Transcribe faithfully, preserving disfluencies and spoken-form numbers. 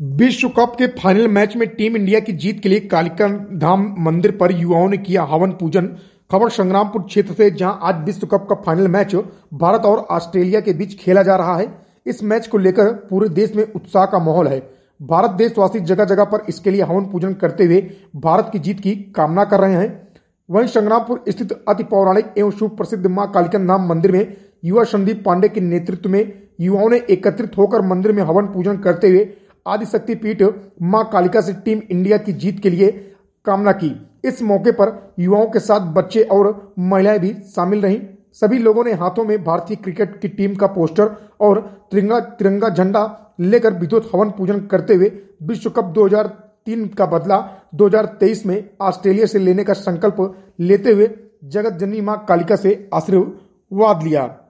विश्व कप के final match में टीम इंडिया की जीत के लिए कालिका धाम मंदिर पर युवाओं ने किया हवन पूजन। खबर संग्रामपुर क्षेत्र से, जहां आज विश्व कप का फाइनल मैच भारत और ऑस्ट्रेलिया के बीच खेला जा रहा है। इस मैच को लेकर पूरे देश में उत्साह का माहौल है। भारत देशवासी जगह जगह पर इसके लिए हवन पूजन करते हुए भारत की जीत की कामना कर रहे हैं। वहीं संग्रामपुर स्थित अति पौराणिक एवं सुप्रसिद्ध मां कालिका धाम मंदिर में युवा संदीप पांडे के नेतृत्व में युवाओं ने एकत्रित होकर मंदिर में हवन पूजन करते हुए आदिशक्ति पीठ मां कालिका से टीम इंडिया की जीत के लिए कामना की। इस मौके पर युवाओं के साथ बच्चे और महिलाएं भी शामिल रहीं। सभी लोगों ने हाथों में भारतीय क्रिकेट की टीम का पोस्टर और तिरंगा तिरंगा झंडा लेकर विद्युत हवन पूजन करते हुए विश्व कप दो हज़ार तीन का बदला दो हज़ार तेईस में ऑस्ट्रेलिया से लेने का संकल्प लेते हुए जगत जननी मां कालिका से आशीर्वाद लिया।